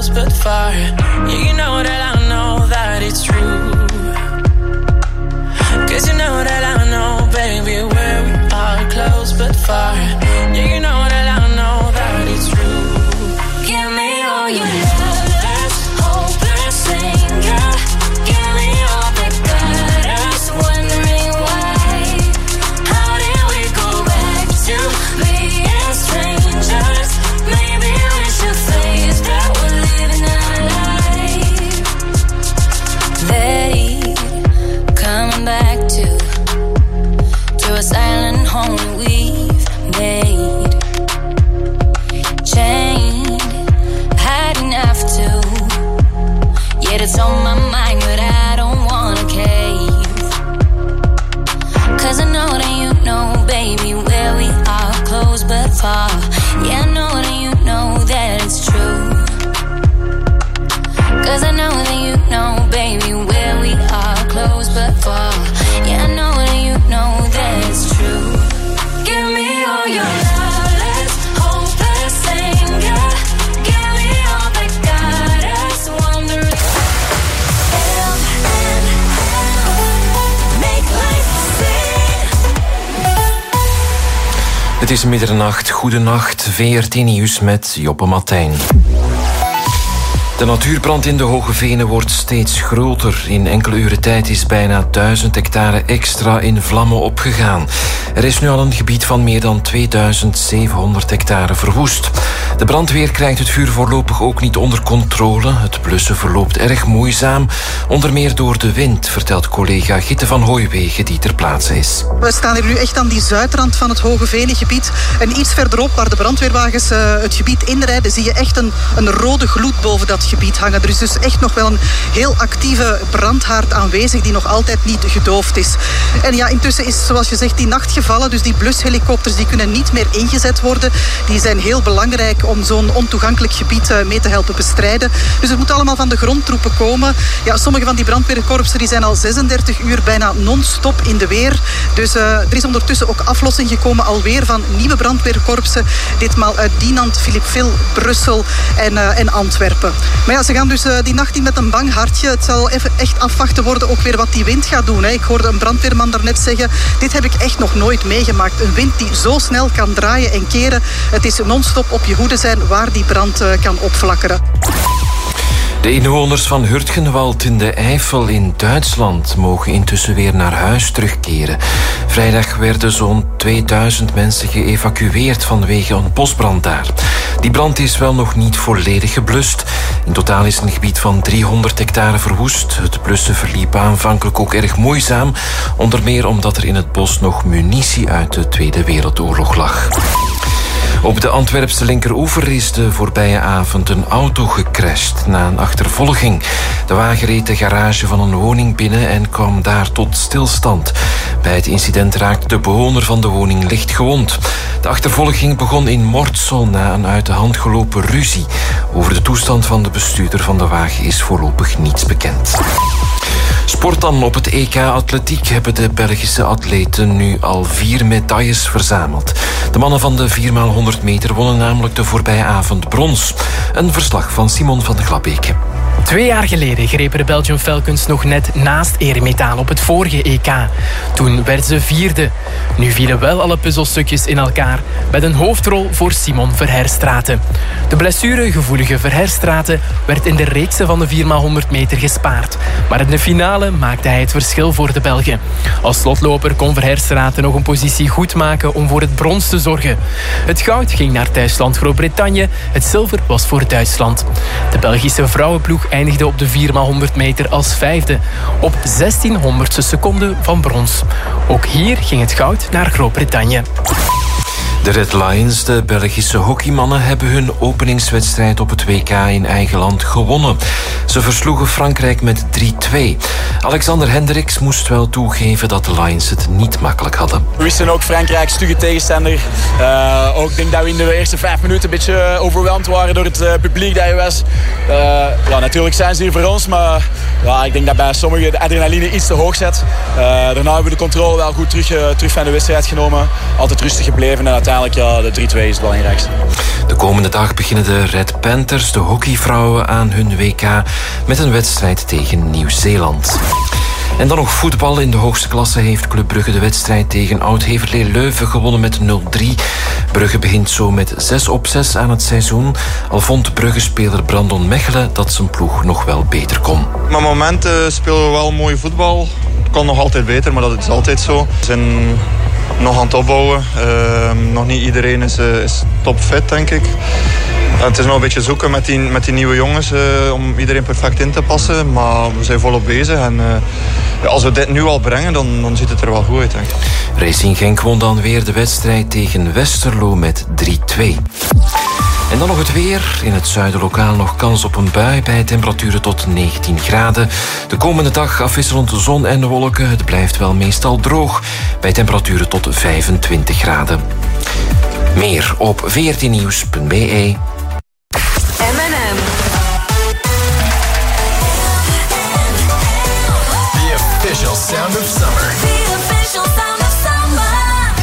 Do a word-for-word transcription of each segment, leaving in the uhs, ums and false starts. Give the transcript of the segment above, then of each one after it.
close but far. Yeah, you know that I know that it's true. Cause you know that I know, baby, where we are close but far. Yeah, you know that I know that it's true. Give me all your love, let's hope let's sing, girl. Give me all that got us wondering why. How did we go back to being strangers? Maybe we should face that we're living our life. They coming back to to a silent home we've made. Chained, hiding have to. Yet it's on my mind, but I don't wanna cave. Cause I know that you know, baby, where we are close but far. Yeah, I know that you know that it's true. Cause I know that you know, baby, where we are close but far. Yeah, I know that you know that it's true. Give me all your love, let's hope let's sing, girl. Give me all that got us wondering. L and L, make life sing. Het is middernacht, goedenacht, V R T Nieuws met Joppe Martijn. De natuurbrand in de Hoge Venen wordt steeds groter. In enkele uren tijd is bijna duizend hectare extra in vlammen opgegaan. Er is nu al een gebied van meer dan tweeduizend zevenhonderd hectare verwoest. De brandweer krijgt het vuur voorlopig ook niet onder controle. Het blussen verloopt erg moeizaam, onder meer door de wind, vertelt collega Gitte van Hooiwegen die ter plaatse is. We staan hier nu echt aan die zuidrand van het Hoge Venengebied. En iets verderop, waar de brandweerwagens uh, het gebied inrijden, zie je echt een, een rode gloed boven dat gebied hangen. Er is dus echt nog wel een heel actieve brandhaard aanwezig die nog altijd niet gedoofd is. En ja, intussen is, zoals je zegt, die nacht gevallen. Dus die blushelikopters die kunnen niet meer ingezet worden. Die zijn heel belangrijk om zo'n ontoegankelijk gebied uh, mee te helpen bestrijden. Dus het moet allemaal van de grondtroepen komen. Ja, sommige van die brandweerkorpsen die zijn al zesendertig uur bijna non-stop in de weer. Dus uh, er is ondertussen ook aflossing gekomen alweer van nieuwe brandweerkorpsen. Ditmaal uit Dinant, Philippeville, Brussel en, uh, en Antwerpen. Maar ja, ze gaan dus uh, die nacht in met een bang hartje. Het zal even echt afwachten worden ook weer wat die wind gaat doen. Hè. Ik hoorde een brandweerman daarnet zeggen, dit heb ik echt nog nooit meegemaakt. Een wind die zo snel kan draaien en keren. Het is non-stop op je hoede zijn waar die brand uh, kan opflakkeren. De inwoners van Hurtgenwald in de Eifel in Duitsland mogen intussen weer naar huis terugkeren. Vrijdag werden zo'n tweeduizend mensen geëvacueerd vanwege een bosbrand daar. Die brand is wel nog niet volledig geblust. In totaal is een gebied van driehonderd hectare verwoest. Het blussen verliep aanvankelijk ook erg moeizaam, onder meer omdat er in het bos nog munitie uit de Tweede Wereldoorlog lag. Op de Antwerpse linkeroever is de voorbije avond een auto gecrashed na een achtervolging. De wagen reed de garage van een woning binnen en kwam daar tot stilstand. Bij het incident raakte de bewoner van de woning licht gewond. De achtervolging begon in Mortsel na een uit de hand gelopen ruzie. Over de toestand van de bestuurder van de wagen is voorlopig niets bekend. Sport dan. Op het E K Atletiek hebben de Belgische atleten nu al vier medailles verzameld. De mannen van de vier maal honderd meter wonnen namelijk de voorbije avond brons. Een verslag van Simon van de Glabeke. Twee jaar geleden grepen de Belgian Falcons nog net naast eremetaal op het vorige E K. Toen werd ze vierde. Nu vielen wel alle puzzelstukjes in elkaar, met een hoofdrol voor Simon Verherstraeten. De blessuregevoelige Verherstraeten werd in de reeksen van de vier maal honderd meter gespaard. Maar in de finale maakte hij het verschil voor de Belgen. Als slotloper kon Verherstraeten nog een positie goed maken om voor het brons te zorgen. Het goud ging naar thuisland Groot-Brittannië, het zilver was voor Duitsland. De Belgische vrouwenploeg eindigde op de vier maal honderd meter als vijfde, op zestienhonderdste seconde van brons. Ook hier ging het goud naar Groot-Brittannië. De Red Lions, de Belgische hockeymannen, hebben hun openingswedstrijd op het W K in eigen land gewonnen. Ze versloegen Frankrijk met drie twee. Alexander Hendricks moest wel toegeven dat de Lions het niet makkelijk hadden. We wisten ook Frankrijk, stugge tegenstander. Uh, ook denk dat we in de eerste vijf minuten een beetje overweldigd waren door het uh, publiek dat je was. Uh, ja, natuurlijk zijn ze hier voor ons, maar ja, ik denk dat bij sommigen de adrenaline iets te hoog zet. Uh, daarna hebben we de controle wel goed terug, uh, terug van de wedstrijd genomen. Altijd rustig gebleven en uiteindelijk uiteindelijk ja, de drie-twee is het belangrijkste. De komende dag beginnen de Red Panthers, de hockeyvrouwen, aan hun W K met een wedstrijd tegen Nieuw-Zeeland. En dan nog voetbal. In de hoogste klasse heeft Club Brugge de wedstrijd tegen Oud-Heverlee Leuven gewonnen met nul drie. Brugge begint zo met zes op zes aan het seizoen. Al vond Brugge-speler Brandon Mechelen dat zijn ploeg nog wel beter kon. Op momenten spelen we wel mooi voetbal. Het kan nog altijd beter, maar dat is altijd zo. We zijn nog aan het opbouwen. Uh, nog niet iedereen is, uh, is topfit, denk ik. En het is nog een beetje zoeken met die, met die nieuwe jongens uh, om iedereen perfect in te passen. Maar we zijn volop bezig. En uh, ja, als we dit nu al brengen, dan, dan ziet het er wel goed uit, denk ik. Racing Genk won dan weer de wedstrijd tegen Westerlo met drie twee. En dan nog het weer. In het zuiden lokaal nog kans op een bui bij temperaturen tot negentien graden. De komende dag afwisselend zon en wolken. Het blijft wel meestal droog bij temperaturen tot vijfentwintig graden. Meer op veertien nieuws punt b e. M en M. The official sound of summer. The official sound of summer.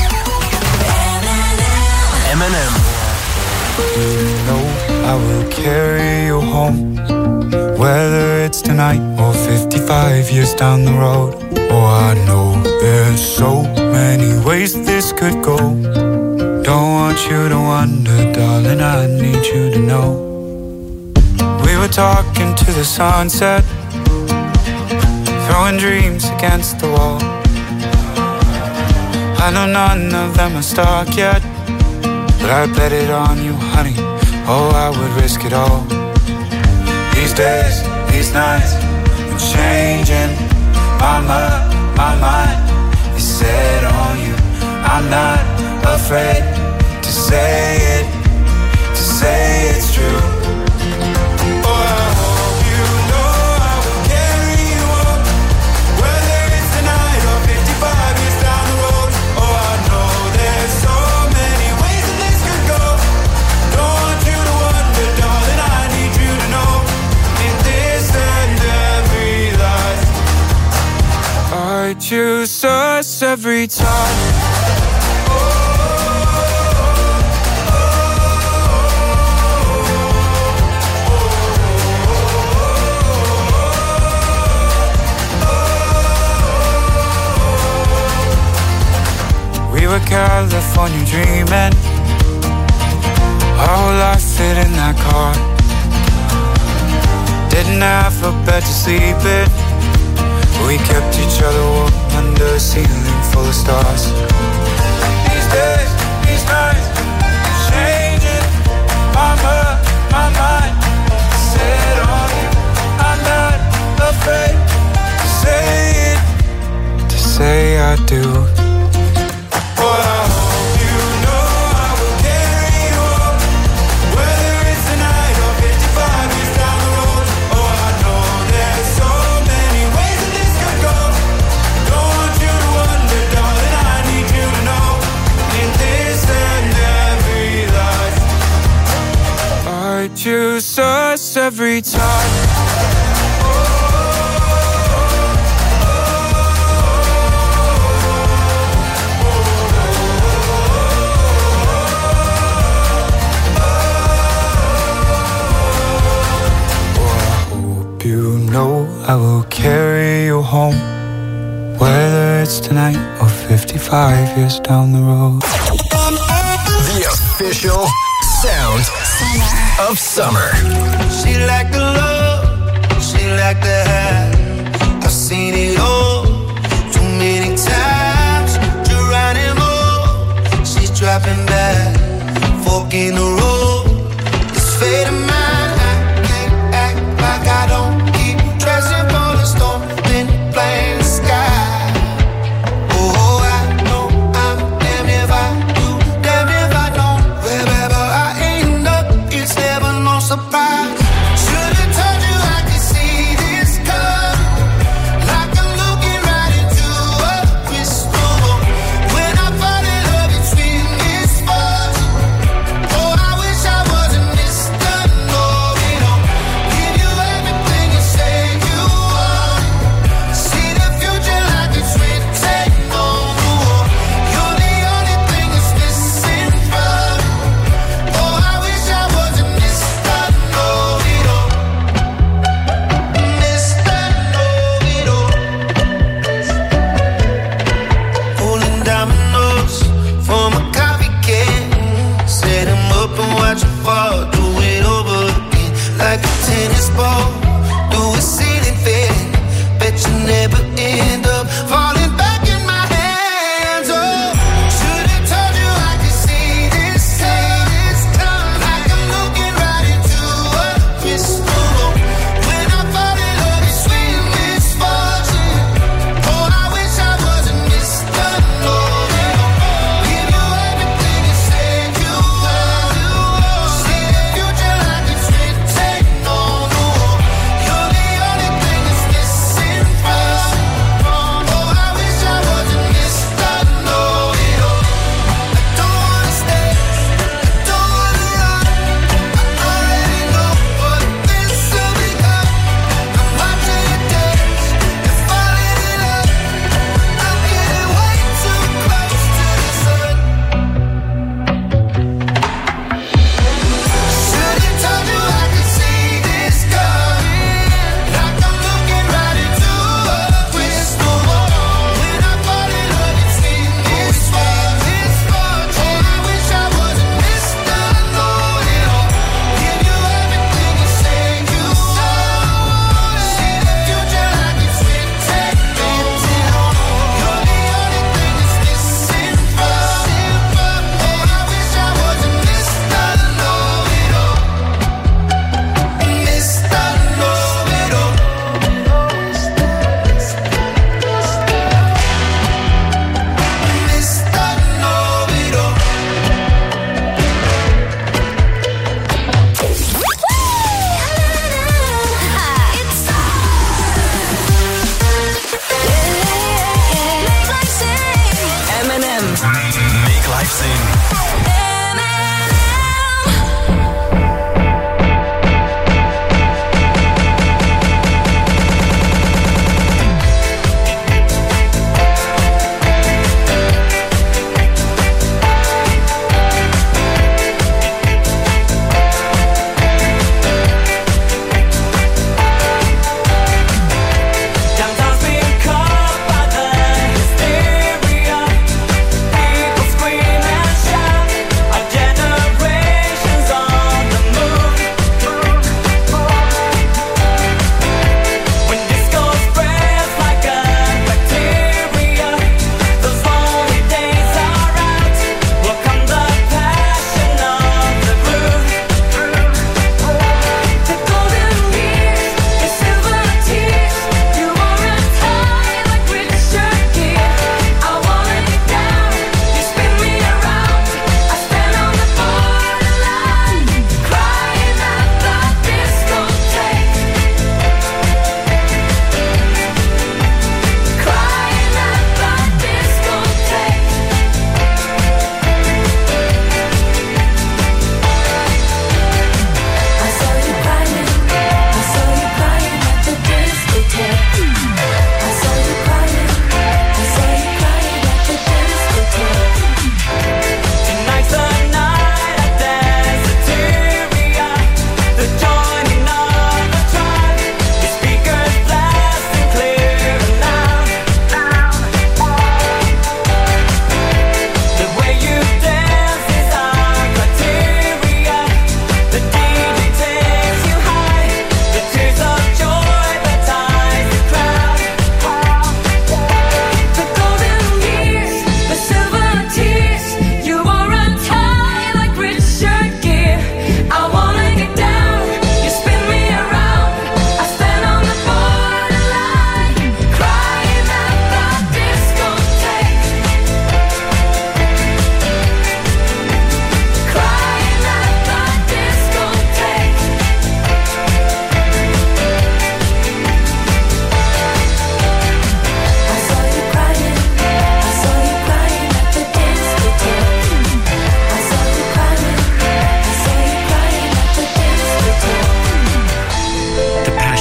M and M. You know I will carry you home, whether it's tonight or fifty-five years down the road. Oh, I know there's so many ways this could go. Don't want you to wonder, darling, I need you to know. We were talking to the sunset, throwing dreams against the wall. I know none of them are stuck yet, but I bet it on you, honey. Oh, I would risk it all. These days, these nights, I'm changing my mind, my mind is set on you. I'm not afraid to say it, to say it's true. Oh, I hope you know I will carry you on, whether it's tonight or fifty-five years down the road. Oh, I know there's so many ways that this could go. Don't want you to wonder, darling, I need you to know. In this and every life, I choose us every time. We were California dreaming, our whole life fit in that car. Didn't have a bed to sleep in, we kept each other warm under a ceiling full of stars. These days, these nights, changing my mind, my mind set on you. I'm not afraid to say it, to say I do. Choose us every time. You know I will carry you home, whether it's tonight or fifty-five years down the road. The official sound summer. Of summer. She like the love, she like the hair. I've seen it all too many times. Geronimo, she's dropping back, fork in the road. It's fate of mine. I can't act like I don't keep dressing for the storm in the plain sky. Oh, I know I'm damned if I do, damned if I don't. Wherever I end up, it's never no surprise.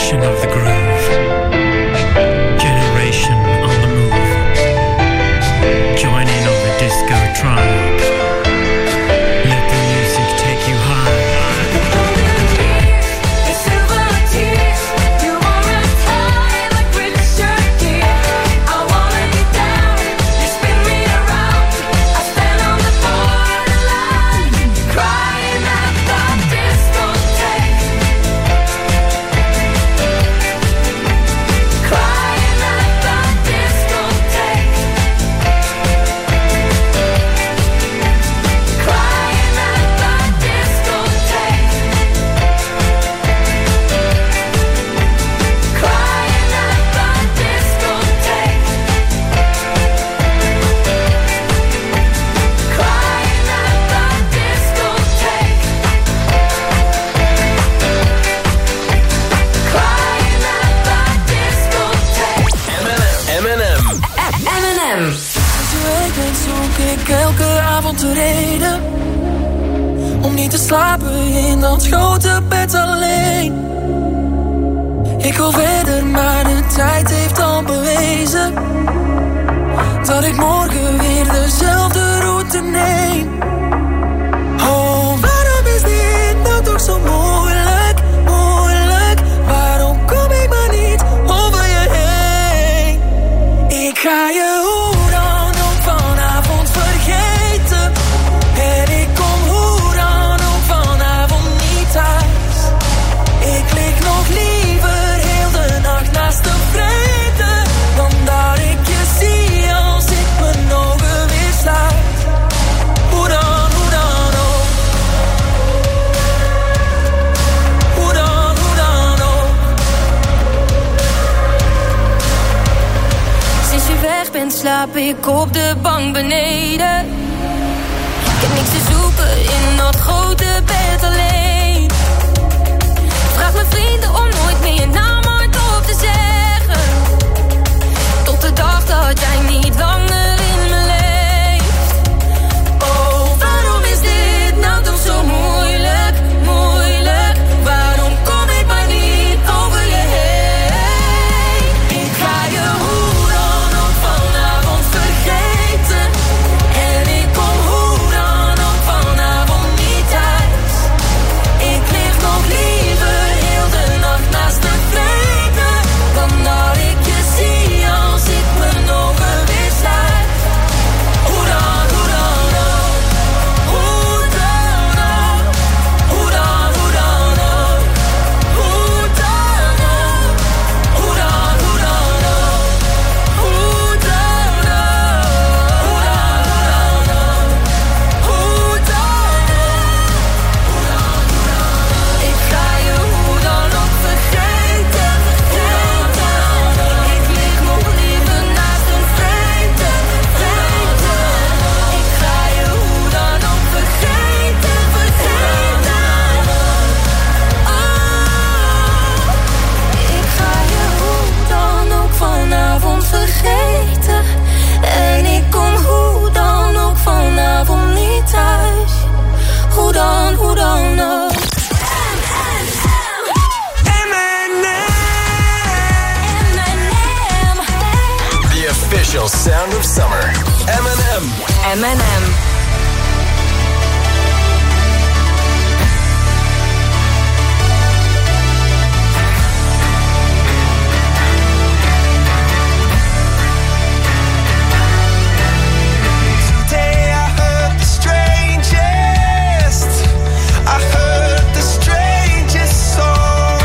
Nation of the groove. Generation on the move. Join in on the disco tribe. Let the music take you high. Elke avond te reden om niet te slapen in dat grote bed alleen. Ik wil verder, maar de tijd heeft al bewezen dat ik morgen weer dezelfde route neem. Oh, waarom is dit nou toch zo moeilijk, moeilijk? Waarom kom ik maar niet over je heen? Ik ga je hoe dan ook vanavond vergeten. En ik kom hoe dan ook vanavond niet thuis. Ik lig nog liever heel de nacht naast de vrede dan dat ik je zie als ik mijn ogen weer sluit. Hoe dan, hoe dan ook. Hoe dan, hoe dan ook. Sinds je weg bent slaap ik op de bank beneden. Ik heb niks te zoeken in dat grote bed alleen. Vraag mijn vrienden om nooit meer je naam hardop te zeggen. Tot de dag dat jij niet langer in me leeft. Oh, waarom is dit nou toch zo moeilijk, moeilijk? Waarom kom ik maar niet over je heen? Ik ga je hoe dan ook vanavond vergeten. En ik kom hoe dan ook vanavond niet thuis. Ik lig nog liever heel de nacht naast de vrede dan dat ik je zie als ik mijn ogen weer sluit. Hoe dan, hoe dan ook. Hoe dan ook. Hoe dan, hoe dan ook. Hoe dan ook. Hoe dan, hoe dan ook. Hoe dan ook. Hoe dan, hoe dan ook. Hoe dan ook. Ik ga je hoe dan ook vergeten. Ik lig nog liever naast een vrede, vrede. Ik ga je hoe dan ook vergeten, vergeten. Oh, ik ga je hoe dan ook vanavond vergeten. En ik kom hoe dan ook vanavond niet thuis. Hoe dan, hoe dan ook. The official sound of summer. M and M. M and M. Today I heard the strangest. I heard the strangest song.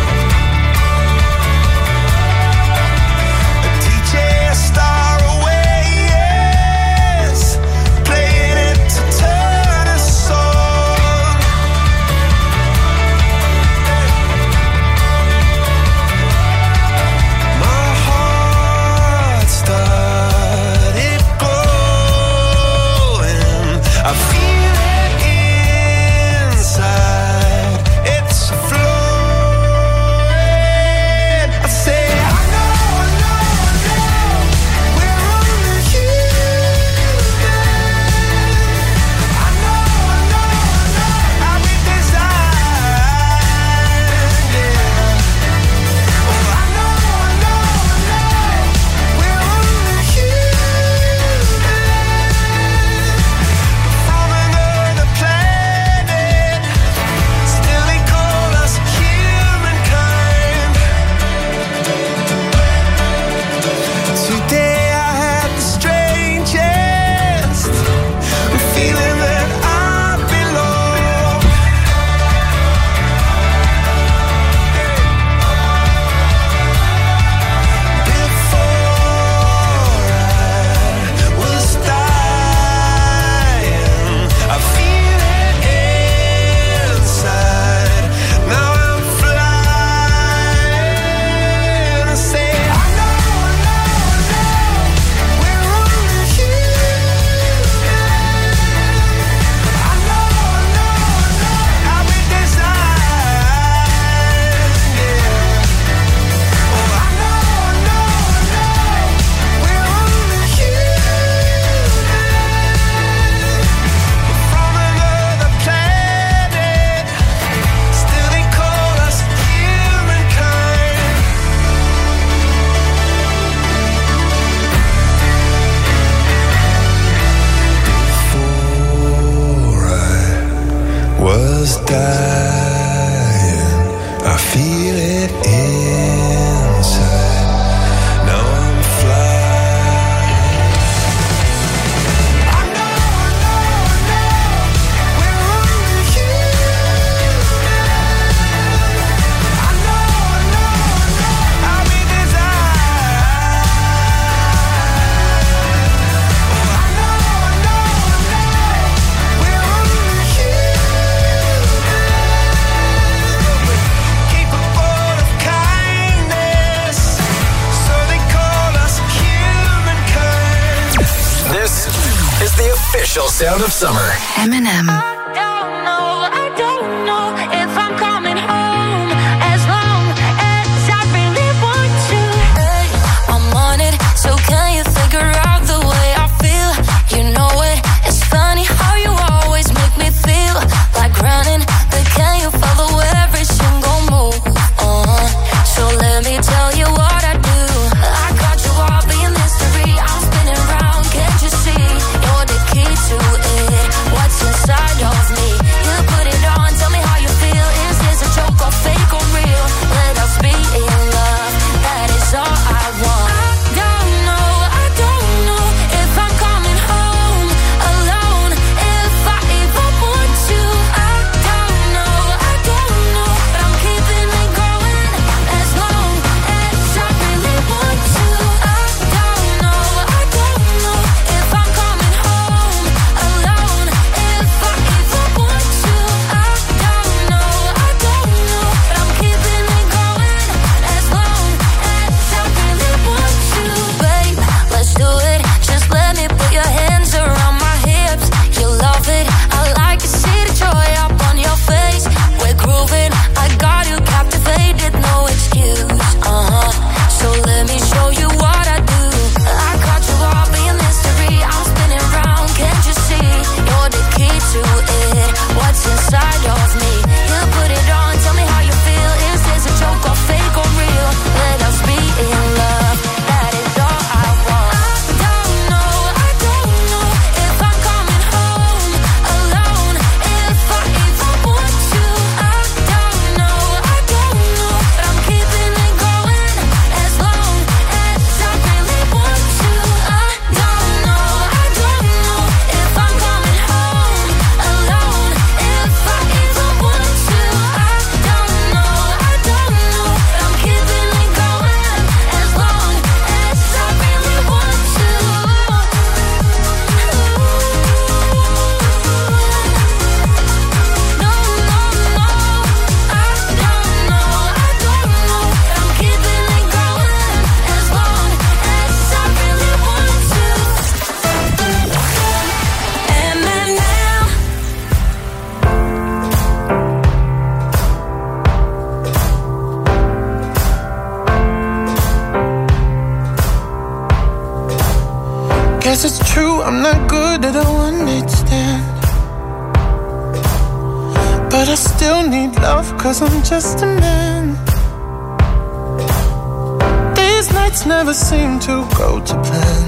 A D J, a star away. was dying. I feel it inside. Now I'm flying. I know, I know, I know. We're only human. I know, I know, I know. I'll be designed. Oh, I know, I know, I know. We're only human. Capable of kindness, so they call us humankind. This is the official sound of summer. Eminem. I don't know, I don't know if I'm coming home as long as I really want to. Hey, I'm on it, so can you figure out the way I feel? You know it, it's funny how you always make me feel like running, but can you follow every single move? Uh-huh. So let me tell you what I do. I got you all being mystery. I'm spinning round, can't you see? You're the key to it. What's inside of me? You put it on, tell me how you feel. Is this a joke or fake or real? Let us be in love, that is all I want. I don't know, I don't know if I'm coming home alone, if I even want to. I don't know, I don't know, but I'm keeping it going as long as I really want to. I don't know, I don't know if I'm coming home alone, if I even want to. I don't know, I don't know, but I'm keeping it going as long as I really want to. Babe, let's do it. Just let me put your hands around my hips. You love it. I like to see the joy up on your face. We're grooving. I got you captivated, no excuse. Uh-huh. So let me show you what I do. I got you all being mystery. I'm spinning round, can't you see? You're the key to it. What's inside of me? You put it on, tell me how you feel. Is this a joke or fake or real? Let us be in love, that is all I want. I don't know, I don't know if I'm coming home alone, if I even want to. I don't know, I don't know, but I'm keeping it going as long as I really want to. I don't know, I don't know if I'm coming home alone, if I even want to. I don't know, I don't know, but I'm keeping it going as long as I really want to. No, no, no, I don't know, I don't know, but I'm keeping it going as long as I really want to. Eminem. Guess it's true, I'm not good at a one-night stand. But I still need love, cause I'm just a man. These nights never seem to go to plan.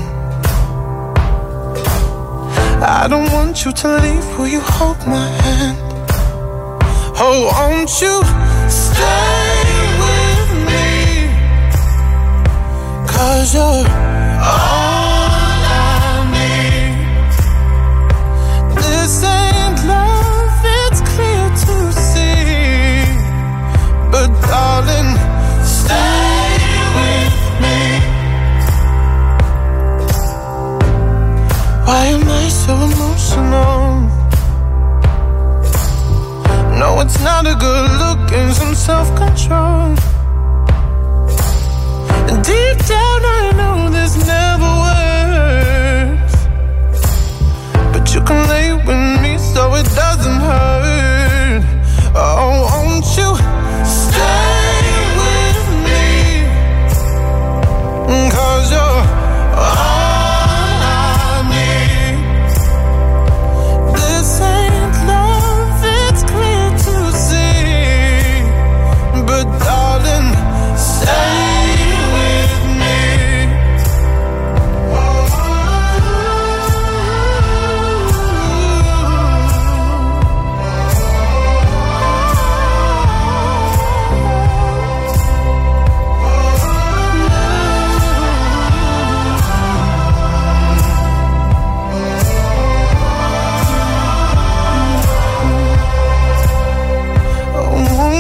I don't want you to leave, will you hold my hand? Oh, won't you stay with me? Cause you're all I need. This ain't love, it's clear to see. But darling, stay with me. Why am I so emotional? No, it's not a good look and some self-control. Deep down I know this never works, but you can lay with me so it doesn't hurt. Oh, won't you stay with me? Cause you're all I need. This ain't love, it's clear to see. But darling, stay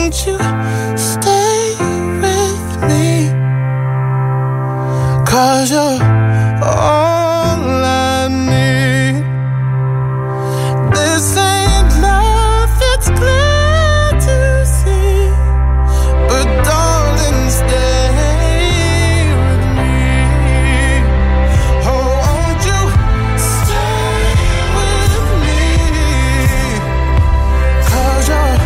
won't you stay with me? 'Cause you're all I need. This ain't love, it's clear to see. But darling, stay with me. Oh, won't you stay with me? 'Cause you're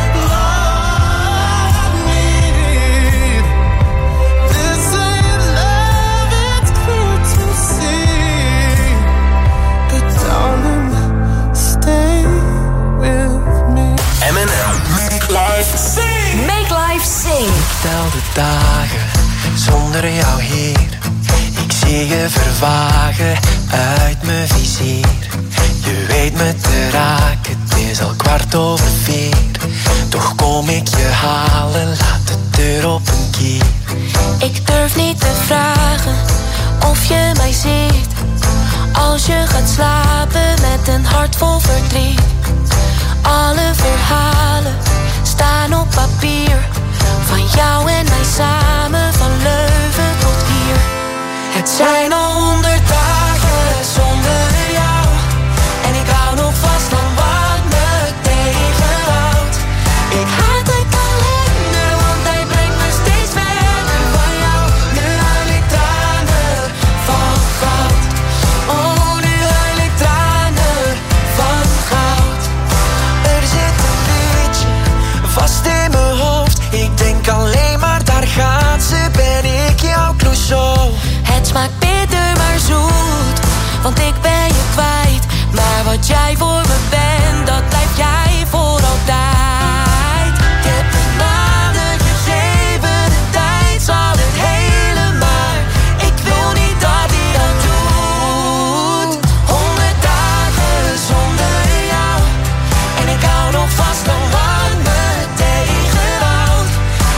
all I need. This ain't love, it's clear to see. But darling, stay with me. M en M. Make life sing. Make life sing. Tel de dagen zonder jou hier. Ik zie je vervagen uit mijn vizier. Je weet me te raken, het is al kwart over vier. Toch kom ik je halen, laat de deur op een kier. Ik durf niet te vragen of je mij ziet. Als je gaat slapen met een hart vol verdriet. Alle verhalen staan op papier. Van jou en mij samen, van Leuven tot hier. Het zijn al honderd dagen zonder jou. En ik hou nog vast aan wat me tegenhoudt. Ik haat de kalender, want hij brengt me steeds verder van jou. Nu huil ik tranen van goud. Oh, nu huil ik tranen van goud. Er zit een liedje vast in mijn hoofd. Ik denk alleen maar, daar gaat ze, ben ik jouw Clouseau. Het smaakt bitter maar zoet, want ik ben je kwijt. Maar wat jij voor me bent, dat blijf jij voor altijd. Ik heb een naden gegeven, de tijd zal het helen, maar ik wil niet dat hij dat doet. Honderd dagen zonder jou, en ik hou nog vast aan wat me tegenhoudt.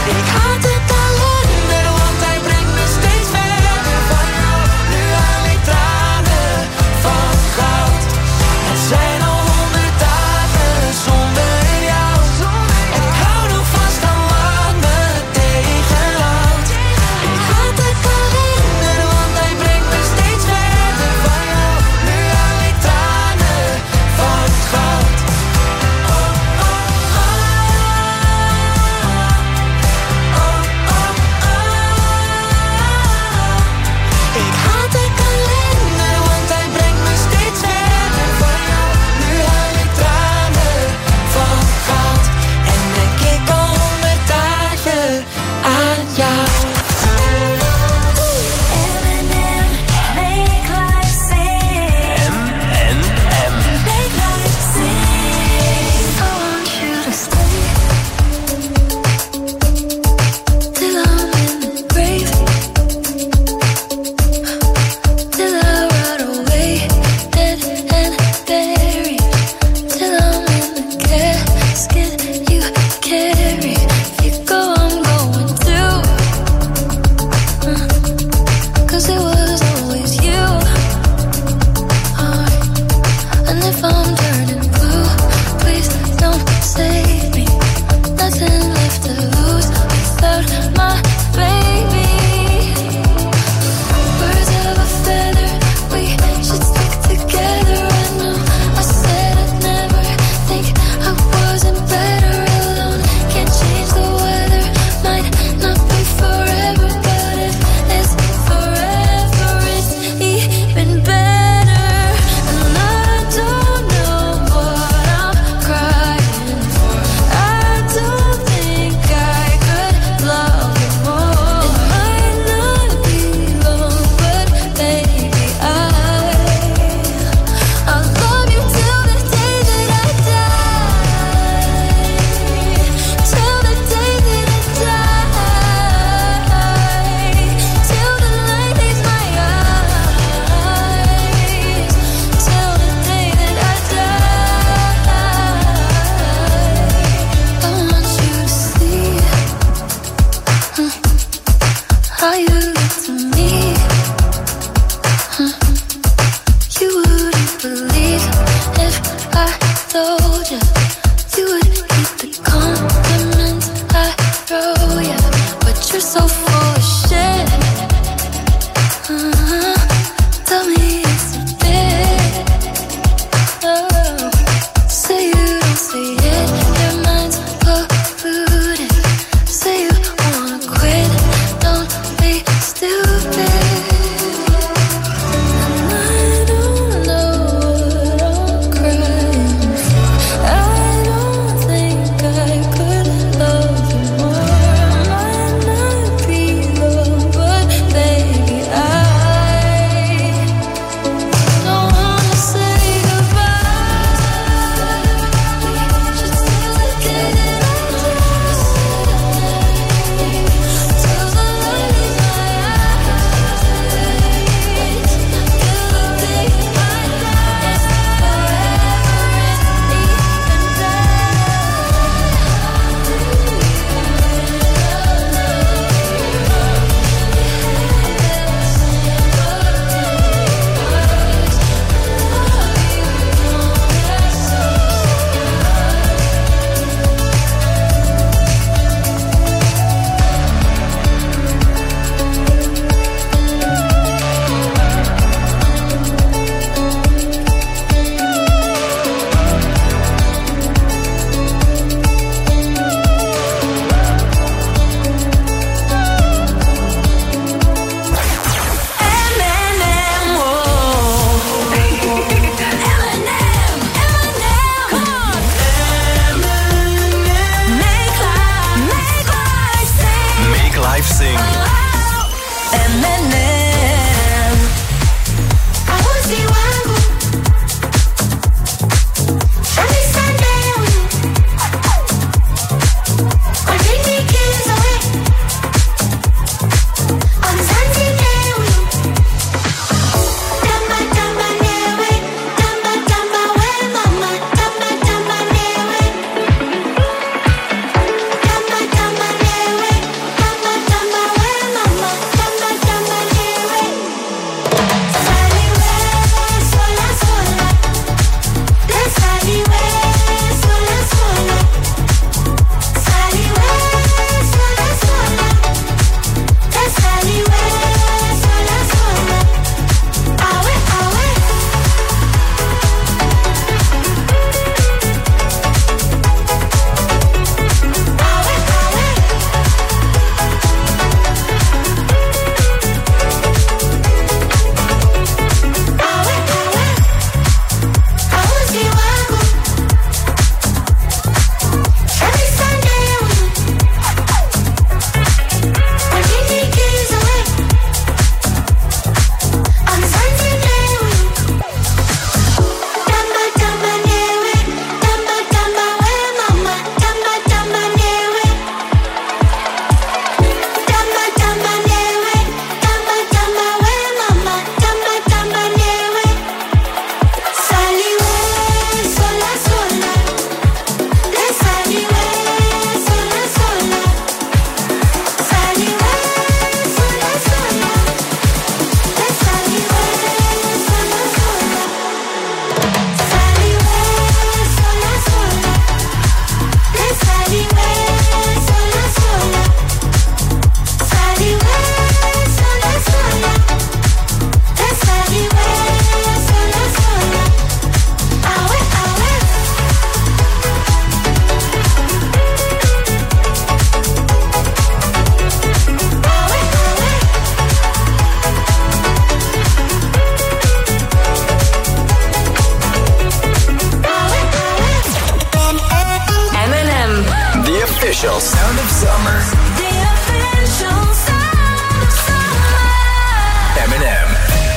official sound of summer. The official sound of summer. Eminem.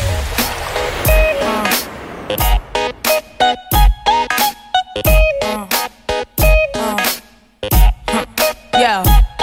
Yo,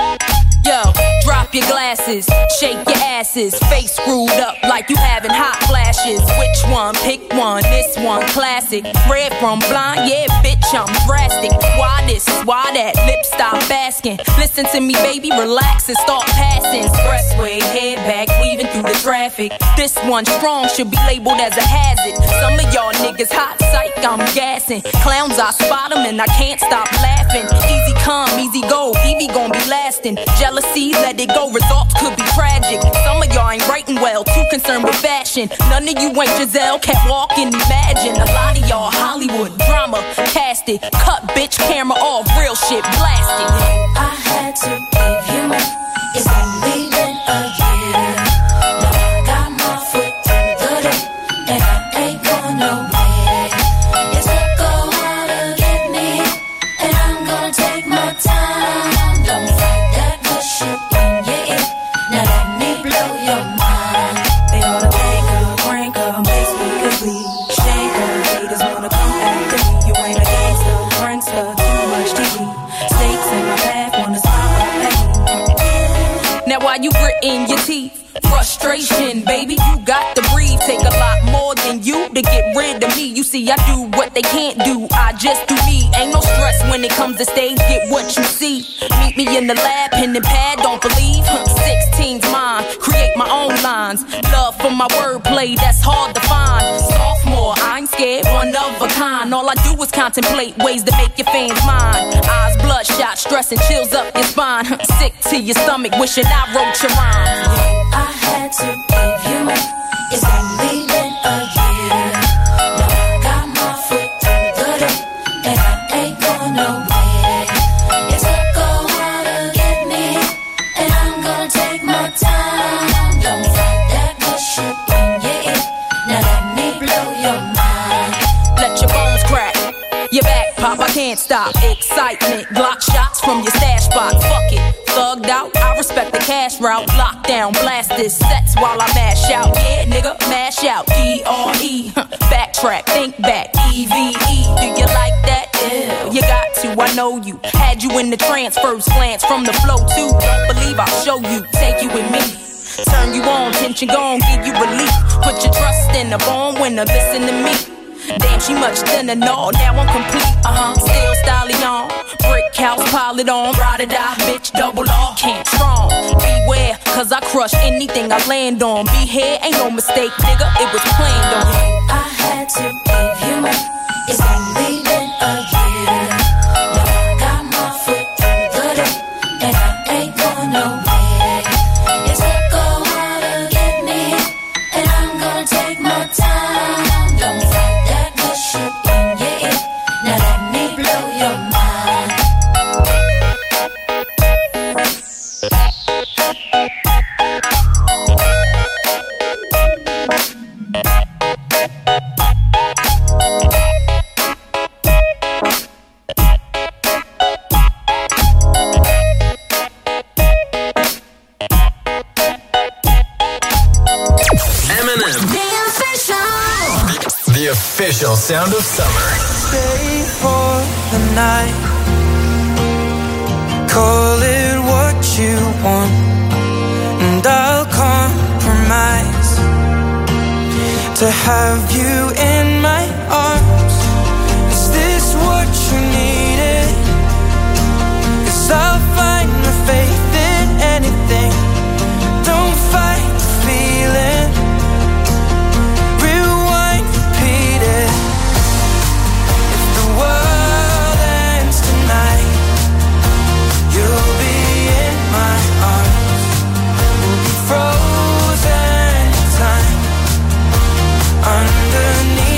yo, drop your glasses, shake your asses, face screwed up like you having hot flashes. Which one? Pick one, this one classic. Red from blind, yeah, bitch, I'm drastic. Why this, why that, lip stop asking. Listen to me, baby, relax and start passing. Expressway, head back, weaving through the traffic. This one strong should be labeled as a hazard. Some of y'all niggas hot psych, I'm gassing. Clowns, I spot them and I can't stop laughing. Easy come, easy go, Evie gon' be lasting. Jealousy, let it go, results could be tragic. Some of y'all ain't writing well, too concerned with fashion. None of you ain't Giselle, can't walk and imagine. A lot of y'all Hollywood drama, cast it. Cut bitch, camera off, real shit, blast it. I had to give you more. It's only been a year. Now I got my foot through the door, and I ain't going nowhere. It took a while to get me, and I'm gonna take my time. Don't fight that push it when you're in. Now let me blow your mind. They ought to take a crank up, make me complete. Shake her, haters wanna come after me. You ain't a gangster, prankster, too much T V. Snakes in my path, wanna stop at me. Now why you gritting your teeth? Frustration, baby, you got to breathe. Take a lot more than you to get rid of me. You see, I do what they can't do, I just do me. Ain't no stress when it comes to stage, get what you see. Meet me in the lab, pen and pad, don't believe. sixteen's mine, create my own lines. Love for my wordplay, that's hard to find. Sophomore, I ain't scared, one of a kind. All I do is contemplate ways to make your fans mine. Eyes bloodshot, stress and chills up your spine. Sick to your stomach, wishing I wrote your rhymes. I had to give you more. It's only been a year. Now I got my foot through the door, and I ain't going nowhere. It took a while to get me, and I'm gonna take my time. Don't fight that push it when you're in. Now let me blow your mind. Let your bones crack, your back pop, I can't stop. Excitement, Glock shots from your stash spot. Fuck it, thugged out, I respect the cash route. Lockdown, blast this sets while I mash out. Yeah, nigga, mash out, D R E. Backtrack, think back, E V E. Do you like that? Yeah, you got to, I know you. Had you in the trance, first glance from the flow too. Don't believe I'll show you, take you with me. Turn you on, tension gone, give you relief. Put your trust in the born winner, listen to me. Damn, she much thinner, no, now I'm complete, uh-huh. Still stallion, brick house, pile it on. Ride or die, bitch, double R, can't strong. Beware, cause I crush anything I land on. Be here, ain't no mistake, nigga, it was planned on. I had to give you more. It's only been a year. Now I got my foot through the door, and I ain't going nowhere. It took a while to get me, and I'm gonna take my time. Don't fight that push it when you're in. Now let me blow your mind. The official sound of summer. Stay for the night. Call it what you want, and I'll compromise to have you in my arms. Is this what you needed? 'Cause I'll find my faith in anything. Don't fight the feeling. Rewind, repeat it. If the world ends tonight, you'll be in my arms. We'll be frozen in time underneath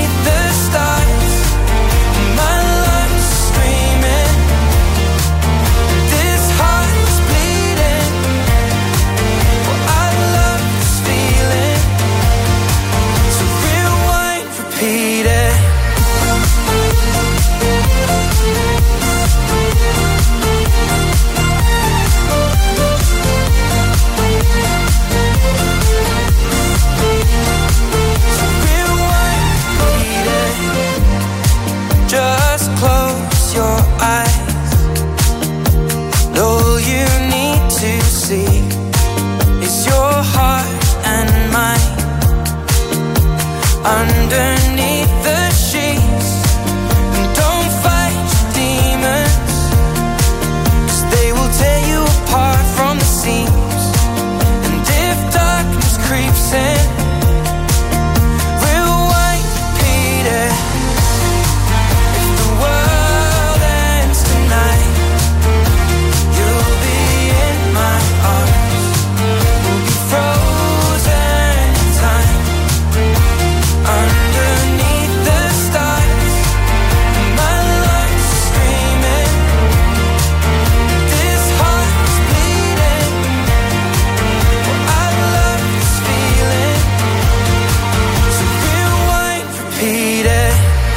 underneath the sheets. And don't fight your demons, 'cause they will tear you apart from the seams. And if darkness creeps in, rewind, repeat it. If the world ends tonight, you'll be in my arms. We'll be frozen in time, underneath the stars. And my lungs are screaming, this heart is bleeding. Well, I love this feeling, so rewind, repeat it.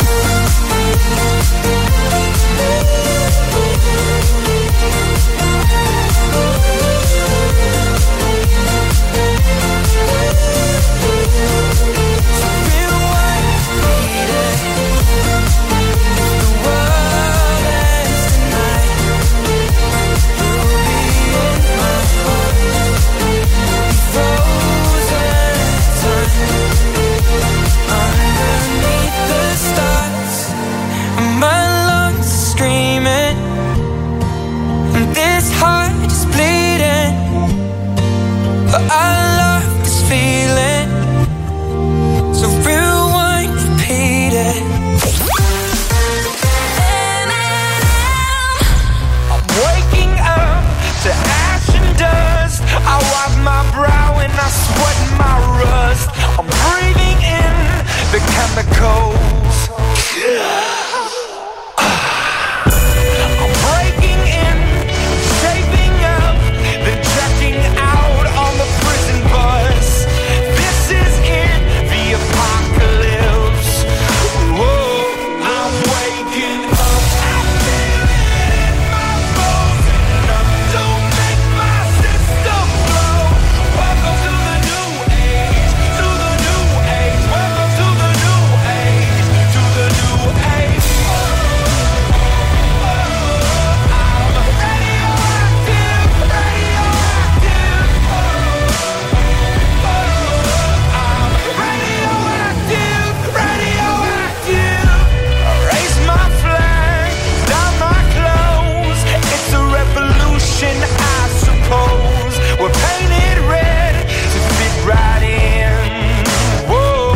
My lungs are screaming, and this heart is bleeding. But I love this feeling, so rewind, repeat it. I'm waking up to ash and dust. I wipe my brow and I sweat my rust. I'm breathing in the chemicals. I'm breaking in, shaping up, then checking out on the prison bus. This is in the apocalypse. Whoa, I'm waking up. I feel it in my bones, enough to make my system blow. Welcome to the new age, to the new age. Welcome to the new age, to the new age. I suppose we're painted red to fit right in. Whoa,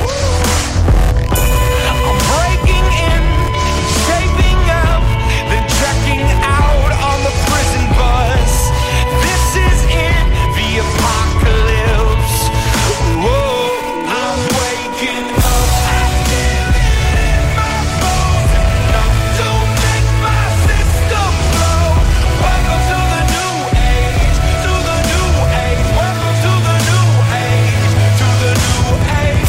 I'm breaking in, shaping up, then checking out on the prison bus. This is in the apocalypse. Whoa, I'm waking up. I feel it in my bones, enough to make my system blow. Welcome to the new age, to the new age. Welcome to the new age, to the new age.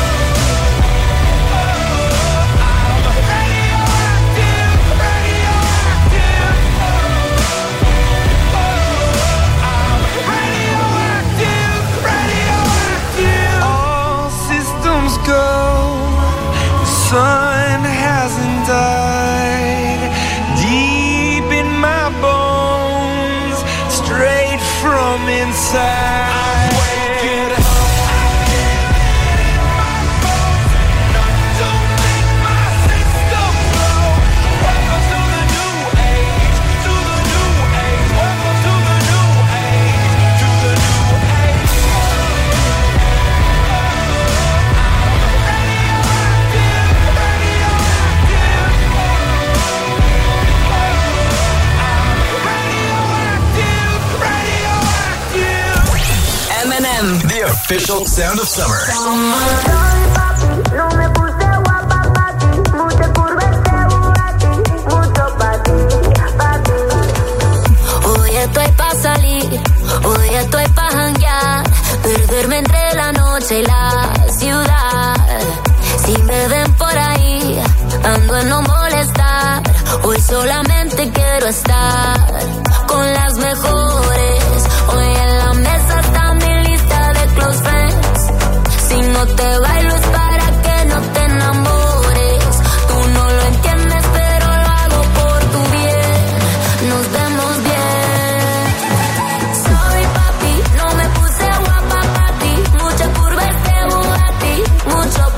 I'm radioactive, radioactive. I'm radioactive, radioactive. All systems go. The sun hasn't died. Deep in my bones, straight from inside. I'm waking up. I feel it in my bones, enough to make my system blow. Welcome to the new age, to the new age. Welcome to the new age, to the new age. M and M, the official sound of summer. Hoy estoy pa' salir, hoy estoy pa' janguear, perderme entre la noche y la ciudad. Si me ven por ahí, ando en no molestar. Hoy solamente quiero estar con las mejores. Hoy en la mesa está mi lista de close friends. Si no te bailo es para que no te enamores. Tú no lo entiendes, pero lo hago por tu bien. Nos vemos bien. Sorry papi, no me puse guapa pa' ti. Mucha curva este Bugatti, mucho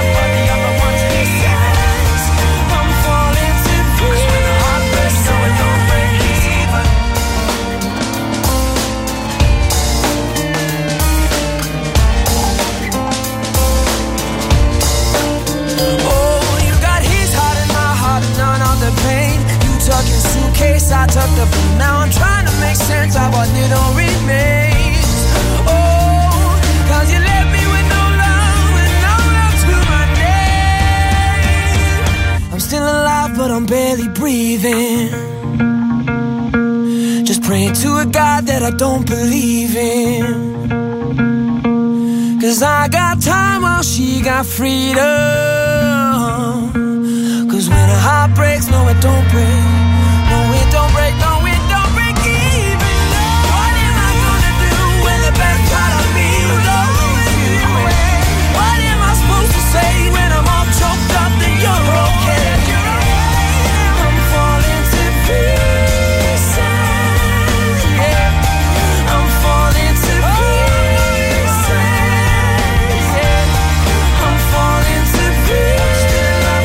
laugh, but the other one's pieces. I'm falling to pieces. When the heart breaks, so it don't break even. Oh, you got his heart and my heart and none of the pain. You took your suitcase, I took the blue. Now I'm trying to make sense of what little remains. Oh, cause you left me with no love and no love to my name. I'm still alive, but I'm barely breathing. Just praying to a God that I don't believe in. Cause I got time while she got freedom. Cause when a heart breaks, no it don't break. No it don't break, no it don't break even. What am I gonna do when the best part of me goes away? What am I supposed to say when I'm all choked up that you're okay? I'm falling to pieces, yeah. I'm falling to pieces, yeah. I'm falling to pieces.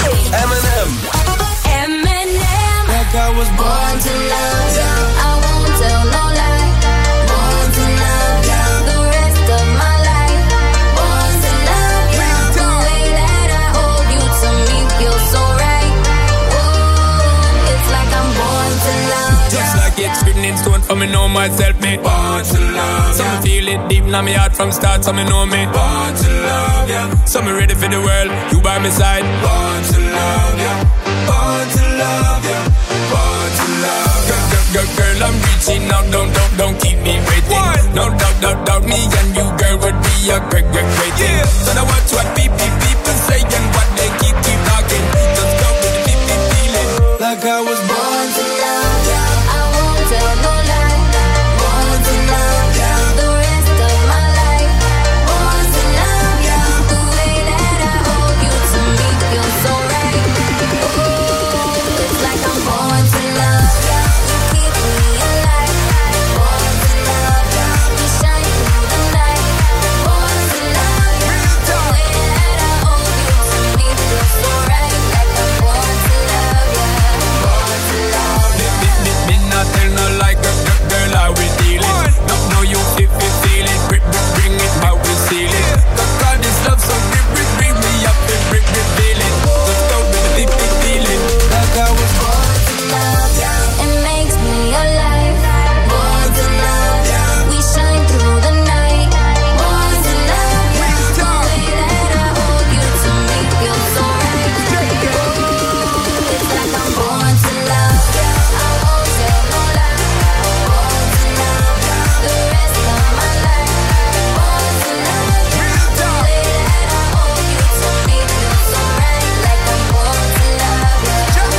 M and M. Eminem. Like I was born to love ya. I won't tell no lie. Born to love ya. The rest of my life. Born to love you. The way that I hold you to me feels so right. Ooh, it's like I'm born to love ya. Just like it's written in stone for me know myself, me born to love ya. So me feel it deep in my heart from start, so me know me born to love ya. So me ready for the world, you by my side. Born to love ya. Born to love ya. Born to love ya. Girl, girl, girl, I'm reaching out, don't, don't, don't keep me waiting. What? No doubt, doubt, doubt, me and you, girl, would be a great, great, great thing. Yeah. So now watch what people, people say and what they keep, keep talking. Just go with the deep, deep feeling. Like I was born to love ya. I won't tell no lie. Born to love ya. The rest of my life. Born to love ya. The way that I hold you to me feels so right. Ooh, it's like I'm born to love ya. You keep me alive. Born to love ya. We shine through the night. Born to love ya. The way that I hold you to me feels so right. Like I'm born to love ya. Born to love ya. Me not tell no like a girl, how we dealing. No, no, you feel, feel, feel it. Bring, bring it, how we seal it. God, this love so bring, bring, bring me up and bring, bring, feel it. Let's go with the deep, deep feeling. Like I was born to love ya. It makes me alive. Born to love ya. We shine through the night. Born to love ya. The way that I hold you to me feels so right. Ooh, it's like I'm born to love ya. I won't tell no lie. Born to love ya. The rest of my life. Born to love ya. The way that I hold you to me feels so right. Like I'm born to love ya.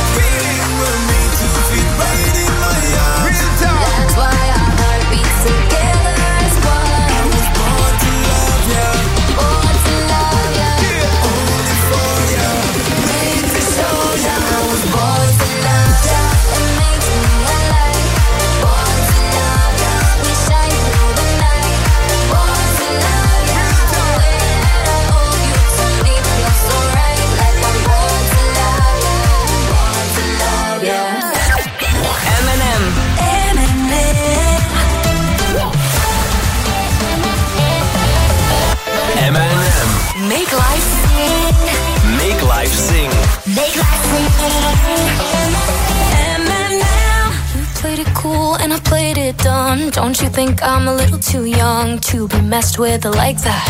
That's why our heart beats together as one. I was born to love ya. Born to love ya. Only for ya. Made to show ya. I was born to love ya. It makes me alive. Born to love ya. We shine through the night. Born to love ya. The way that I hold you to me feels so right. Like I'm born to love ya. Born to love ya. Eminem. M and M. Make life sing. Make life sing. Make life sing. Eminem. You played it cool and I played it dumb. Don't you think I'm a little too young to be messed with like that?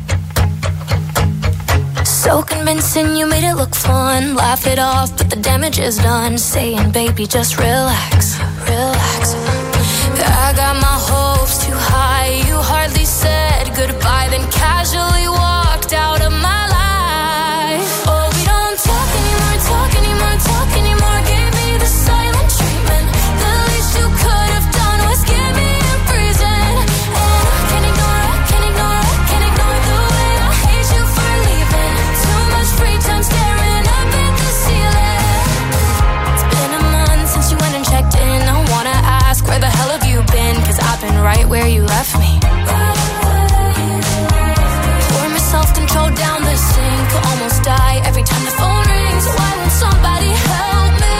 So convincing, you made it look fun. Laugh it off, but the damage is done. Saying, baby, just relax, relax. I got my hopes too high. You hardly said goodbye, then casually walked out of my life. Oh, we don't talk anymore, talk anymore, talk anymore. Gave me the silent treatment. The least you could have done was give me a reason. And I can't ignore, I can't ignore, I can't ignore the way I hate you for leaving. Too much free time staring up at the ceiling. It's been a month since you went and checked in. I wanna ask, where the hell have you been? Cause I've been right where you left me. Pour my self-control down the sink. Almost die every time the phone rings. Why won't somebody help me?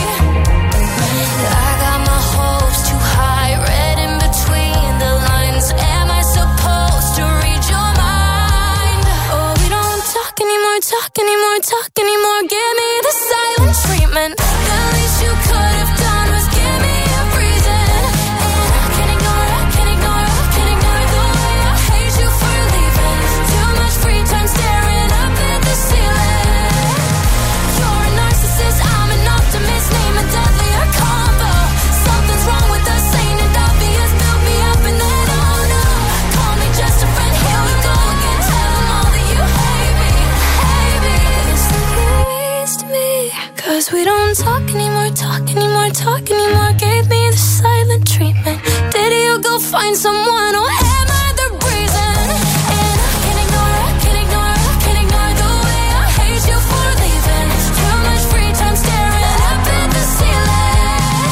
I got my hopes too high, read in between the lines. Am I supposed to read your mind? Oh, we don't talk anymore, talk anymore, talk anymore. Give me the silent treatment. The least you could have done was give me a reason. And I can't ignore, I can't ignore, I can't ignore the way I hate you for leaving. Too much free time staring up at the ceiling. You're a narcissist, I'm an optimist. Name a deadlier combo. Something's wrong with us, ain't it obvious? Build me up and then oh no. Call me just a friend, here we go again. Tell them all that you hate me, hate me. It's like you waste me. Cause we don't talk anymore, talk anymore, talk anymore. Gave me the silent treatment. Did you go find someone or am I the reason? And I can't ignore, I can't ignore, I can't ignore the way I hate you for leaving. Too much free time staring up at the ceiling.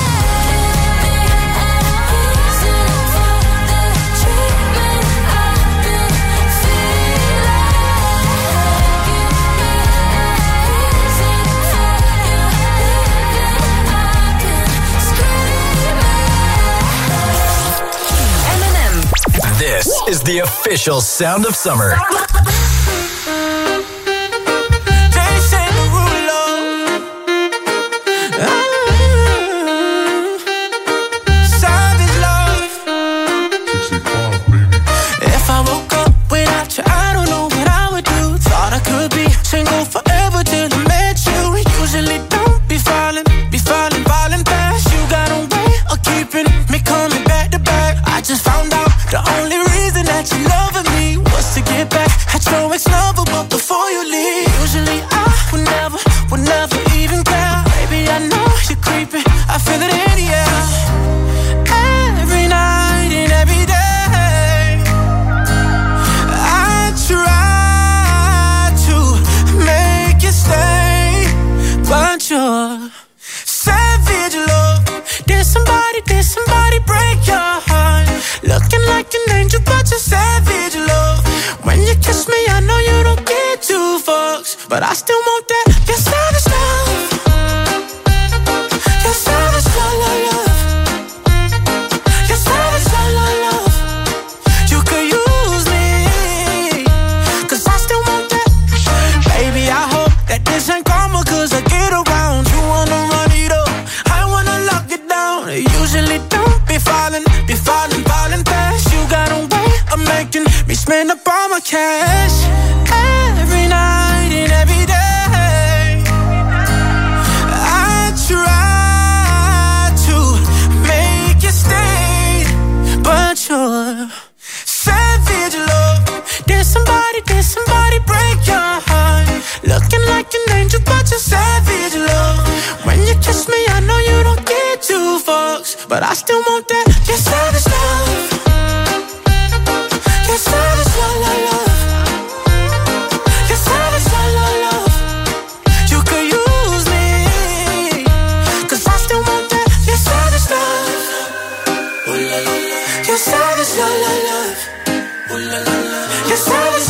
Reason for the treatment I've been feeling. Give me a reason is the official sound of summer. Single forever till I met you. Usually don't be falling, be falling, falling fast. You got a way of keeping me coming back to back. I just found out the only reason that you loving me was to get back at your ex-lover, but before you leave, usually I would never, would never even care. Baby, I know you're creeping, I feel it in the air. Every night and every day, I try but you're savage love. Did somebody, did somebody break your heart? Looking like an angel, but you're savage love. When you kiss me, I know you don't get two fucks, but I still want that. You're savage love. You're savage love, love, love. You're savage love, love, love. You could use me, cause I still want that. Baby, I hope that this ain't karma, cause I get around. You wanna run it up, I wanna lock it down. I usually don't be falling, be falling, falling fast. You got a way of making me spend up all my cash. Every night and every day, I try to make you stay, but you're savage love. Did somebody, did somebody break your heart? Looking like an angel, but you're savage love. When you kiss me, I know you don't get two fucks, but I still want that. You're savage love. You're savage love, love, love. You're savage love, love, love. You could use me, cause I still want that. You're savage love. You're savage love, love, love. You're savage